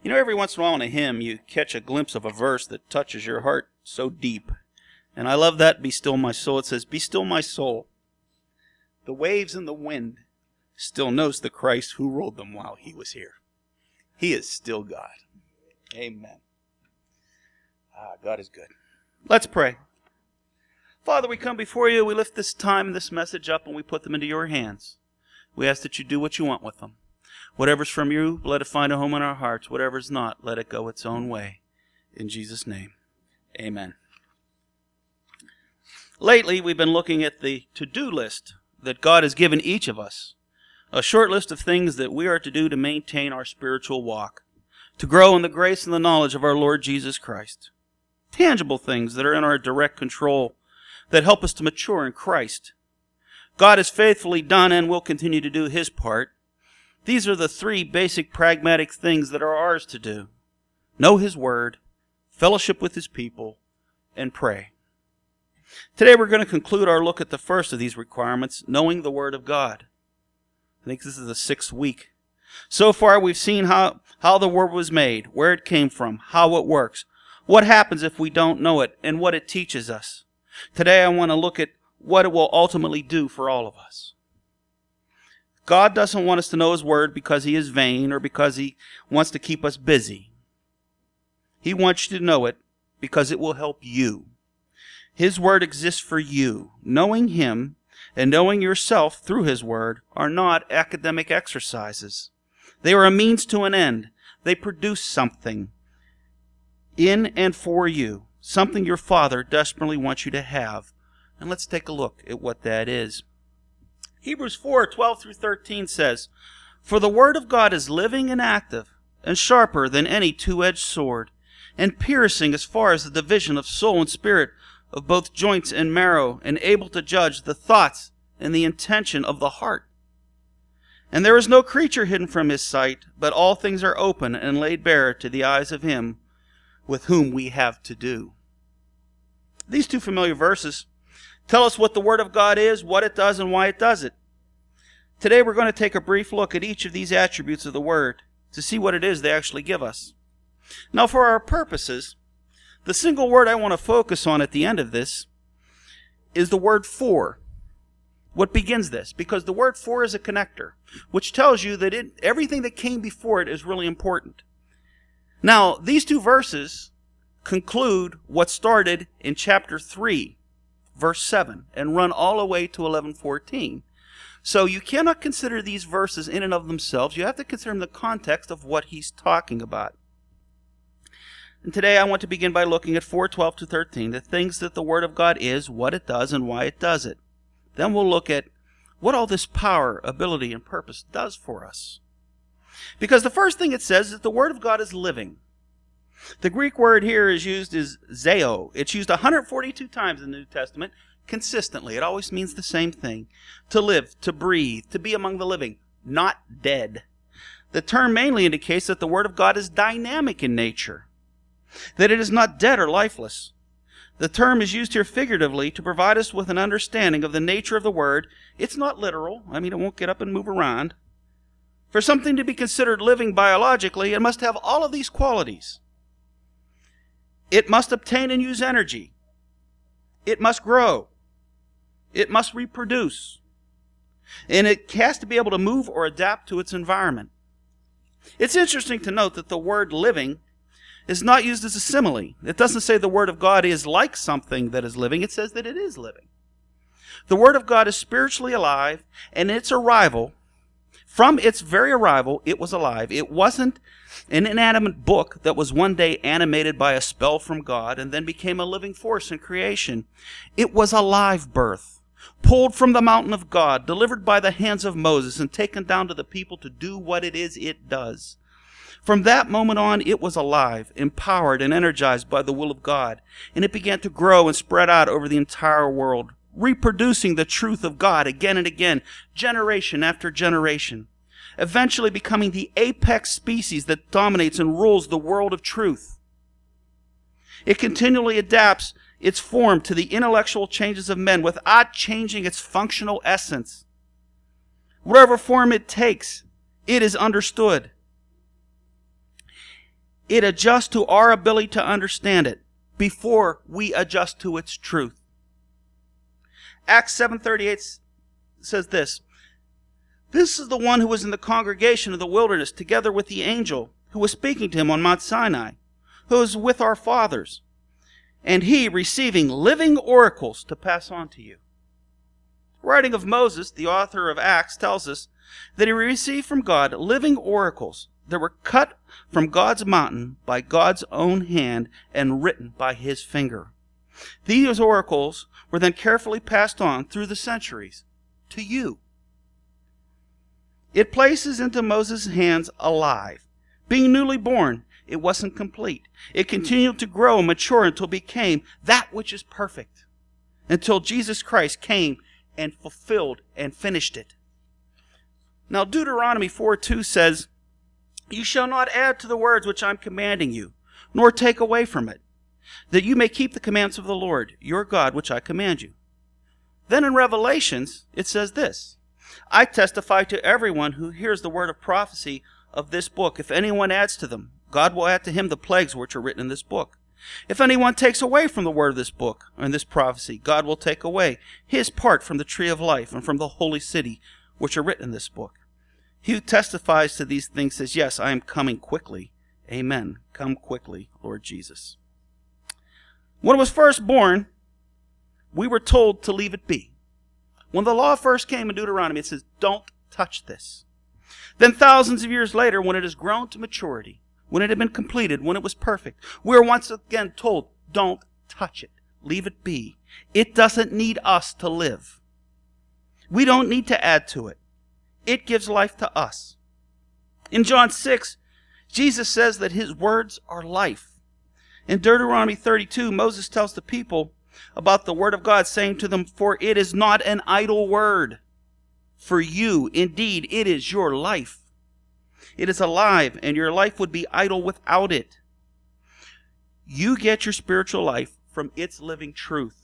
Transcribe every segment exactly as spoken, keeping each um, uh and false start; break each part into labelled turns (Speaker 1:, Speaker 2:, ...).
Speaker 1: You know, every once in a while in a hymn, you catch a glimpse of a verse that touches your heart so deep. And I love that, "Be still my soul." It says, "Be still my soul. The waves and the wind still knows the Christ who ruled them while he was here." He is still God. Amen. Ah, God is good. Let's pray. Father, we come before you. We lift this time and this message up, and we put them into your hands. We ask that you do what you want with them. Whatever's from you, let it find a home in our hearts. Whatever's not, let it go its own way. In Jesus' name, amen. Lately, we've been looking at the to-do list that God has given each of us. A short list of things that we are to do to maintain our spiritual walk, to grow in the grace and the knowledge of our Lord Jesus Christ. Tangible things that are in our direct control that help us to mature in Christ. God has faithfully done and will continue to do his part. These are the three basic pragmatic things that are ours to do. Know his word, fellowship with his people, and pray. Today we're going to conclude our look at the first of these requirements, knowing the word of God. I think this is the sixth week. So far we've seen how, how the word was made, where it came from, how it works, what happens if we don't know it, and what it teaches us. Today I want to look at what it will ultimately do for all of us. God doesn't want us to know his word because he is vain or because he wants to keep us busy. He wants you to know it because it will help you. His word exists for you. Knowing him and knowing yourself through his word are not academic exercises. They are a means to an end. They produce something in and for you, something your Father desperately wants you to have. And let's take a look at what that is. Hebrews four, twelve through thirteen says, "For the word of God is living and active, and sharper than any two-edged sword, and piercing as far as the division of soul and spirit, of both joints and marrow, and able to judge the thoughts and the intention of the heart. And there is no creature hidden from his sight, but all things are open and laid bare to the eyes of him with whom we have to do." These two familiar verses tell us what the Word of God is, what it does, and why it does it. Today we're going to take a brief look at each of these attributes of the Word to see what it is they actually give us. Now, for our purposes, the single word I want to focus on at the end of this is the word "for." What begins this? Because the word "for" is a connector, which tells you that it, everything that came before it is really important. Now, these two verses conclude what started in chapter three, verse seven, and run all the way to eleven fourteen. So you cannot consider these verses in and of themselves. You have to consider them in the context of what he's talking about. And today I want to begin by looking at four, twelve to thirteen, the things that the Word of God is, what it does, and why it does it. Then we'll look at what all this power, ability, and purpose does for us. Because the first thing it says is that the Word of God is living. The Greek word here is used as zeo. It's used one hundred forty-two times in the New Testament consistently. It always means the same thing. To live, to breathe, to be among the living, not dead. The term mainly indicates that the Word of God is dynamic in nature, that it is not dead or lifeless. The term is used here figuratively to provide us with an understanding of the nature of the Word. It's not literal. I mean, it won't get up and move around. For something to be considered living biologically, it must have all of these qualities. It must obtain and use energy. It must grow. It must reproduce. And it has to be able to move or adapt to its environment. It's interesting to note that the word "living" is not used as a simile. It doesn't say the Word of God is like something that is living. It says that it is living. The Word of God is spiritually alive, and its arrival, from its very arrival, it was alive. It wasn't an inanimate book that was one day animated by a spell from God and then became a living force in creation. It was a live birth, pulled from the mountain of God, delivered by the hands of Moses, and taken down to the people to do what it is it does. From that moment on, it was alive, empowered, and energized by the will of God, and it began to grow and spread out over the entire world, reproducing the truth of God again and again, generation after generation, eventually becoming the apex species that dominates and rules the world of truth. It continually adapts its form to the intellectual changes of men without changing its functional essence. Whatever form it takes, it is understood. It adjusts to our ability to understand it before we adjust to its truth. Acts seven thirty-eight says this, "This is the one who was in the congregation of the wilderness together with the angel who was speaking to him on Mount Sinai, who was with our fathers, and he receiving living oracles to pass on to you." Writing of Moses, the author of Acts tells us that he received from God living oracles that were cut from God's mountain by God's own hand and written by his finger. These oracles were then carefully passed on through the centuries to you. It places into Moses' hands alive. Being newly born, it wasn't complete. It continued to grow and mature until it became that which is perfect, until Jesus Christ came and fulfilled and finished it. Now Deuteronomy four two says, "You shall not add to the words which I am commanding you, nor take away from it, that you may keep the commandments of the Lord, your God, which I command you." Then in Revelations, it says this, "I testify to everyone who hears the word of prophecy of this book. If anyone adds to them, God will add to him the plagues which are written in this book. If anyone takes away from the word of this book and this prophecy, God will take away his part from the tree of life and from the holy city which are written in this book. He who testifies to these things says, yes, I am coming quickly. Amen. Come quickly, Lord Jesus." When it was first born, we were told to leave it be. When the law first came in Deuteronomy, it says, don't touch this. Then thousands of years later, when it has grown to maturity, when it had been completed, when it was perfect, we are once again told, don't touch it. Leave it be. It doesn't need us to live. We don't need to add to it. It gives life to us. In John six, Jesus says that his words are life. In Deuteronomy thirty-two, Moses tells the people about the word of God, saying to them, "For it is not an idle word. For you, indeed, it is your life. It is alive, and your life would be idle without it." You get your spiritual life from its living truth.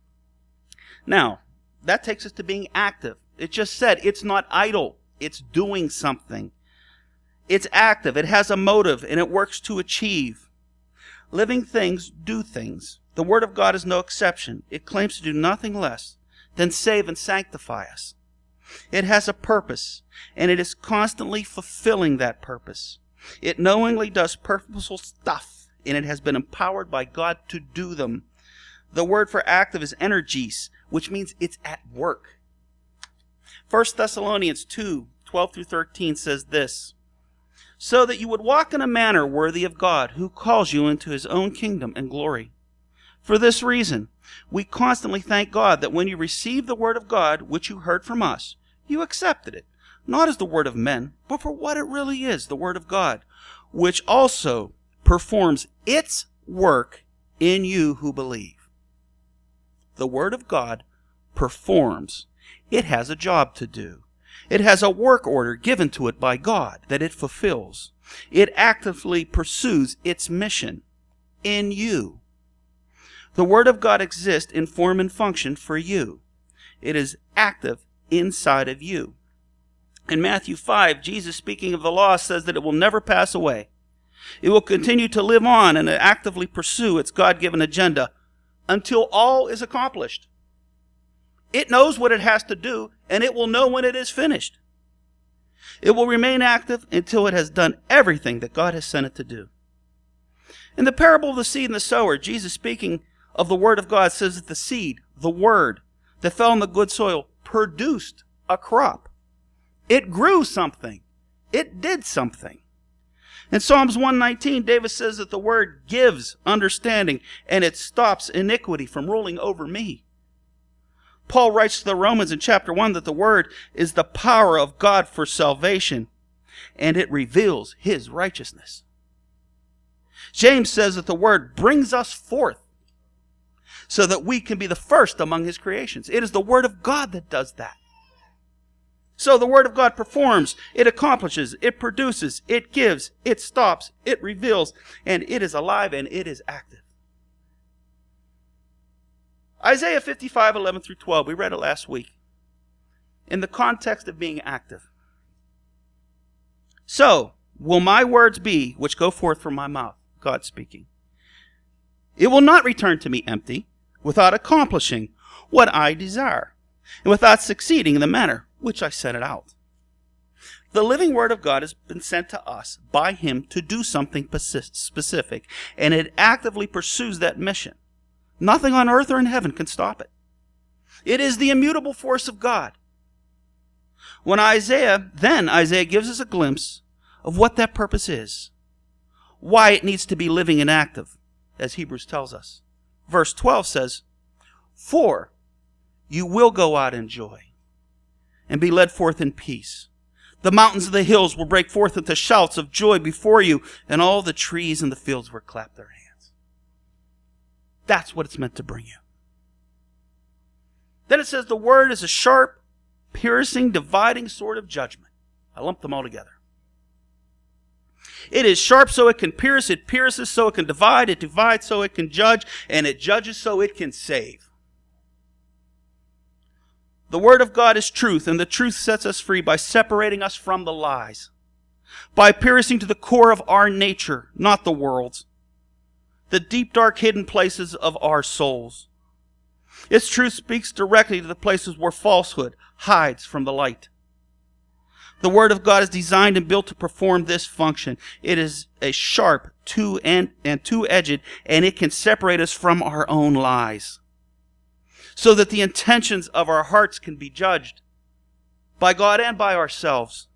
Speaker 1: Now, that takes us to being active. It just said it's not idle. It's doing something. It's active. It has a motive, and it works to achieve. Living things do things. The Word of God is no exception. It claims to do nothing less than save and sanctify us. It has a purpose, and it is constantly fulfilling that purpose. It knowingly does purposeful stuff, and it has been empowered by God to do them. The word for active is energies, which means it's at work. First Thessalonians two, twelve through thirteen says this, "So that you would walk in a manner worthy of God, who calls you into his own kingdom and glory. For this reason, we constantly thank God that when you received the word of God, which you heard from us, you accepted it, not as the word of men, but for what it really is, the word of God, which also performs its work in you who believe." The word of God performs. It has a job to do. It has a work order given to it by God that it fulfills. It actively pursues its mission in you. The Word of God exists in form and function for you. It is active inside of you. In Matthew five, Jesus, speaking of the law, says that it will never pass away. It will continue to live on and actively pursue its God-given agenda until all is accomplished. It knows what it has to do, and it will know when it is finished. It will remain active until it has done everything that God has sent it to do. In the parable of the seed and the sower, Jesus, speaking of the Word of God, says that the seed, the Word, that fell in the good soil, produced a crop. It grew something. It did something. In Psalms one nineteen, David says that the Word gives understanding, and it stops iniquity from ruling over me. Paul writes to the Romans in chapter one that the Word is the power of God for salvation, and it reveals His righteousness. James says that the Word brings us forth so that we can be the first among His creations. It is the Word of God that does that. So the Word of God performs, it accomplishes, it produces, it gives, it stops, it reveals, and it is alive and it is active. Isaiah fifty-five, eleven through twelve, we read it last week, in the context of being active. "So will my words be which go forth from my mouth. God speaking. It will not return to me empty, without accomplishing what I desire, and without succeeding in the manner which I set it out. The living Word of God has been sent to us by Him to do something specific, and it actively pursues that mission. Nothing on earth or in heaven can stop it. It is the immutable force of God. When Isaiah, then Isaiah gives us a glimpse of what that purpose is, why it needs to be living and active, as Hebrews tells us. Verse twelve says, "For you will go out in joy and be led forth in peace. The mountains of the hills will break forth into shouts of joy before you, and all the trees in the fields will clap their hands." That's what it's meant to bring you. Then it says the word is a sharp, piercing, dividing sword of judgment. I lumped them all together. It is sharp so it can pierce, it pierces so it can divide, it divides so it can judge, and it judges so it can save. The Word of God is truth, and the truth sets us free by separating us from the lies, by piercing to the core of our nature, not the world's, the deep, dark, hidden places of our souls. Its truth speaks directly to the places where falsehood hides from the light. The Word of God is designed and built to perform this function. It is a sharp two and, and two-edged, and it can separate us from our own lies, so that the intentions of our hearts can be judged by God and by ourselves.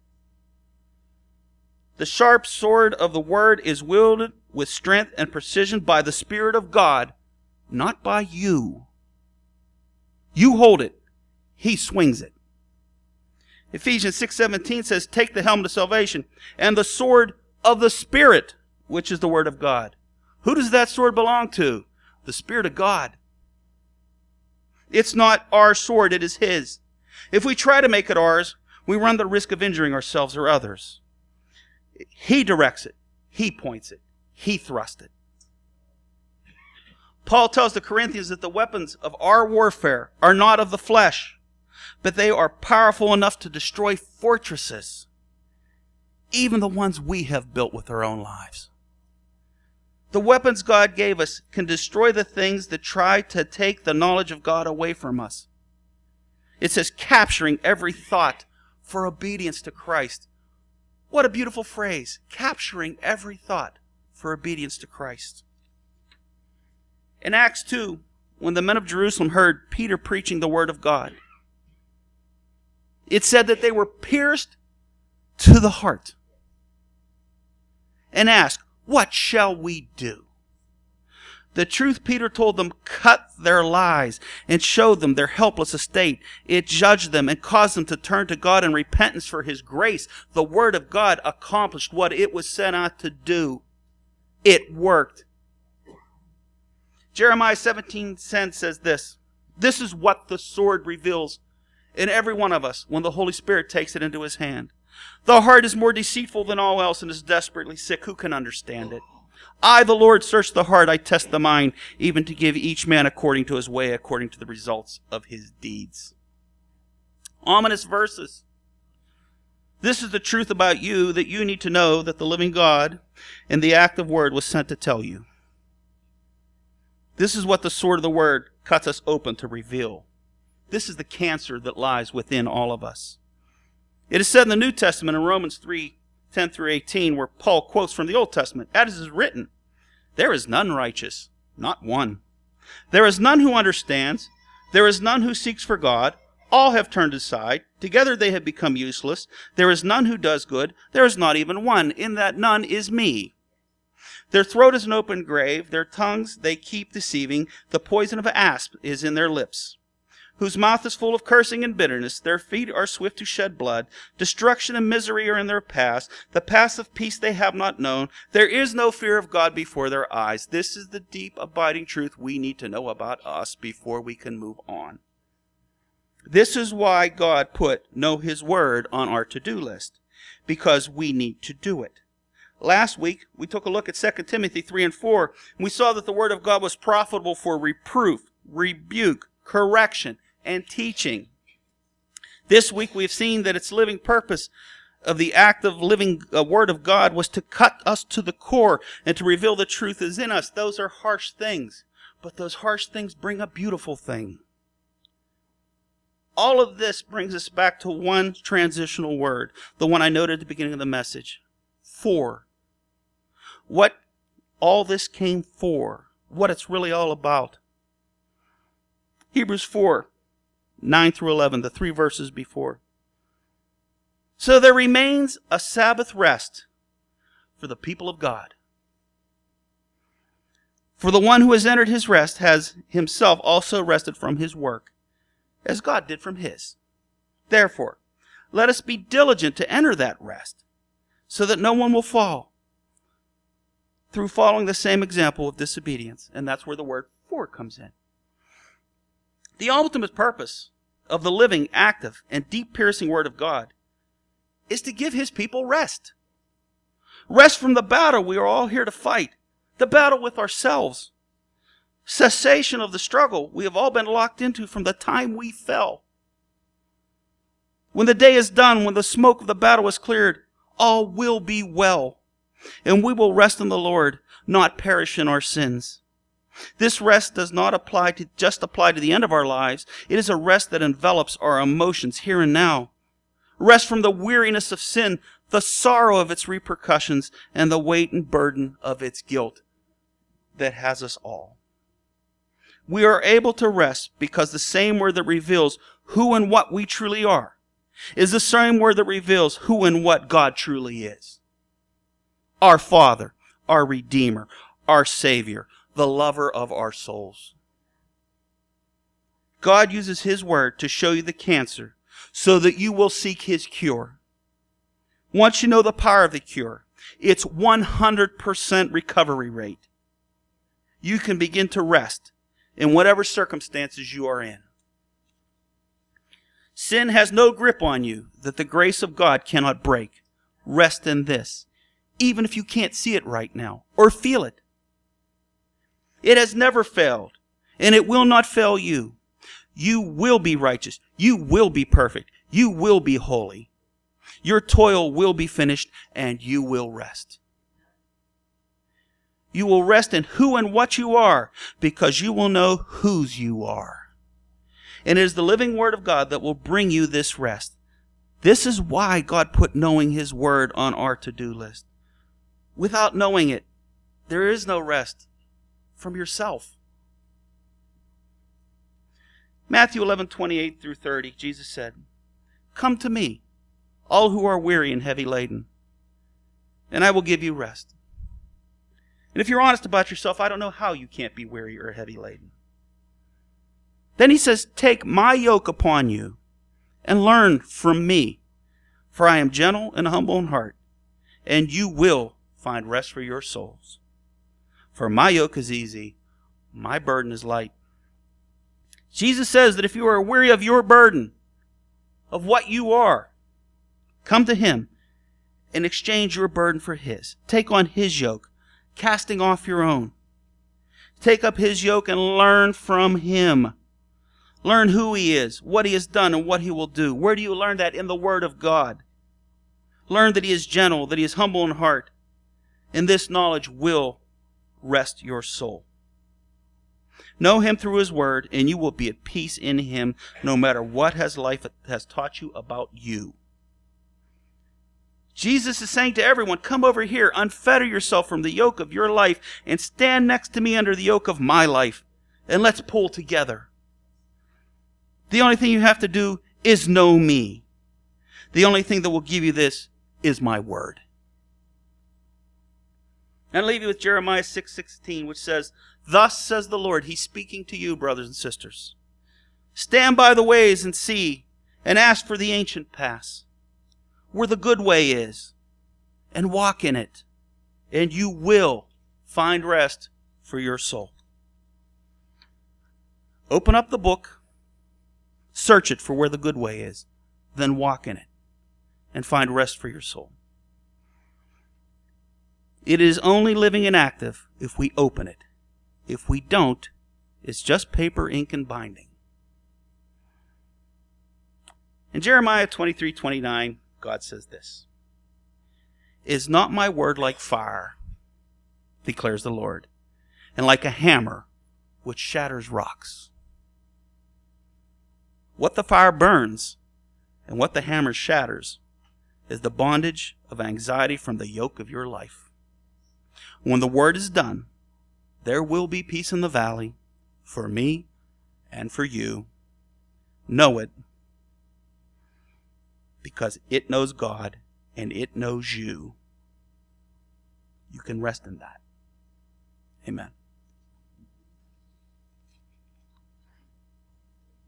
Speaker 1: The sharp sword of the Word is wielded with strength and precision by the Spirit of God, not by you. You hold it. He swings it. Ephesians six seventeen says, "Take the helmet of salvation and the sword of the Spirit," which is the Word of God. Who does that sword belong to? The Spirit of God. It's not our sword, it is His. If we try to make it ours, we run the risk of injuring ourselves or others. He directs it. He points it. He thrusts it. Paul tells the Corinthians that the weapons of our warfare are not of the flesh, but they are powerful enough to destroy fortresses, even the ones we have built with our own lives. The weapons God gave us can destroy the things that try to take the knowledge of God away from us. It says capturing every thought for obedience to Christ. What a beautiful phrase. Capturing every thought for obedience to Christ. In Acts two, when the men of Jerusalem heard Peter preaching the Word of God, it said that they were pierced to the heart and asked, "What shall we do?" The truth Peter told them cut their lies and showed them their helpless estate. It judged them and caused them to turn to God in repentance for His grace. The Word of God accomplished what it was sent out to do. It worked. Jeremiah seventeen ten says this, "This is what the sword reveals in every one of us when the Holy Spirit takes it into His hand. The heart is more deceitful than all else and is desperately sick. Who can understand it? I, the Lord, search the heart. I test the mind, even to give each man according to his way, according to the results of his deeds." Ominous verses. This is the truth about you that you need to know that the living God and the active Word was sent to tell you. This is what the sword of the Word cuts us open to reveal. This is the cancer that lies within all of us. It is said in the New Testament in Romans three ten through eighteen, where Paul quotes from the Old Testament, "As is written, there is none righteous, not one. There is none who understands. There is none who seeks for God. All have turned aside. Together they have become useless. There is none who does good. There is not even one. In that none is me. Their throat is an open grave. Their tongues they keep deceiving. The poison of an asp is in their lips, whose mouth is full of cursing and bitterness. Their feet are swift to shed blood. Destruction and misery are in their paths. The paths of peace they have not known. There is no fear of God before their eyes." This is the deep, abiding truth we need to know about us before we can move on. This is why God put Know His Word on our to-do list, because we need to do it. Last week, we took a look at Second Timothy three and four, and we saw that the Word of God was profitable for reproof, rebuke, correction, and teaching. This week we've seen that its living purpose of the active living uh, Word of God was to cut us to the core and to reveal the truth is in us. Those are harsh things, but those harsh things bring a beautiful thing. All of this brings us back to one transitional word, the one I noted at the beginning of the message. For. What all this came for, what it's really all about. Hebrews four, nine through eleven, the three verses before. So there remains a Sabbath rest for the people of God. For the one who has entered his rest has himself also rested from his work, as God did from his. Therefore, let us be diligent to enter that rest, so that no one will fall through following the same example of disobedience. And that's where the word for comes in. The ultimate purpose of the living, active, and deep piercing Word of God is to give his people rest. Rest from the battle we are all here to fight. The battle with ourselves. Cessation of the struggle we have all been locked into from the time we fell. When the day is done, when the smoke of the battle is cleared, all will be well. And we will rest in the Lord, not perish in our sins. This rest does not apply to just apply to the end of our lives. It is a rest that envelops our emotions here and now. Rest from the weariness of sin, the sorrow of its repercussions, and the weight and burden of its guilt that has us all. We are able to rest because the same word that reveals who and what we truly are is the same word that reveals who and what God truly is. Our Father, our Redeemer, our Savior, the lover of our souls. God uses His word to show you the cancer so that you will seek His cure. Once you know the power of the cure, it's one hundred percent recovery rate. You can begin to rest in whatever circumstances you are in. Sin has no grip on you that the grace of God cannot break. Rest in this, even if you can't see it right now or feel it. It has never failed, and it will not fail you. You will be righteous. You will be perfect. You will be holy. Your toil will be finished, and you will rest. You will rest in who and what you are, because you will know whose you are. And it is the living Word of God that will bring you this rest. This is why God put knowing His Word on our to-do list. Without knowing it, there is no rest from yourself. Matthew eleven, twenty-eight through thirty, Jesus said, "Come to me, all who are weary and heavy laden, and I will give you rest." And if you're honest about yourself, I don't know how you can't be weary or heavy laden. Then He says, "Take my yoke upon you and learn from me, for I am gentle and humble in heart, and you will find rest for your souls. For my yoke is easy, my burden is light." Jesus says that if you are weary of your burden, of what you are, come to Him and exchange your burden for His. Take on His yoke, casting off your own. Take up His yoke and learn from Him. Learn who He is, what He has done, and what He will do. Where do you learn that? In the Word of God. Learn that He is gentle, that He is humble in heart, and this knowledge will rest your soul. Know Him through His Word, and you will be at peace in Him, no matter what has life has taught you about you. Jesus is saying to everyone, come over here, unfetter yourself from the yoke of your life, and stand next to me under the yoke of my life, and let's pull together. The only thing you have to do is know me. The only thing that will give you this is my word. And I'll leave you with Jeremiah six sixteen, which says, "Thus says the Lord," He's speaking to you, brothers and sisters, "Stand by the ways and see, and ask for the ancient paths, where the good way is, and walk in it, and you will find rest for your soul." Open up the book, search it for where the good way is, then walk in it, and find rest for your soul. It is only living and active if we open it. If we don't, it's just paper, ink, and binding. In Jeremiah twenty-three twenty-nine, God says this, Is not my word like fire, declares the Lord, and like a hammer which shatters rocks? What the fire burns and what the hammer shatters is the bondage of anxiety from the yoke of your life. When the word is done, there will be peace in the valley for me and for you. Know it, because it knows God and it knows you. You can rest in that. Amen.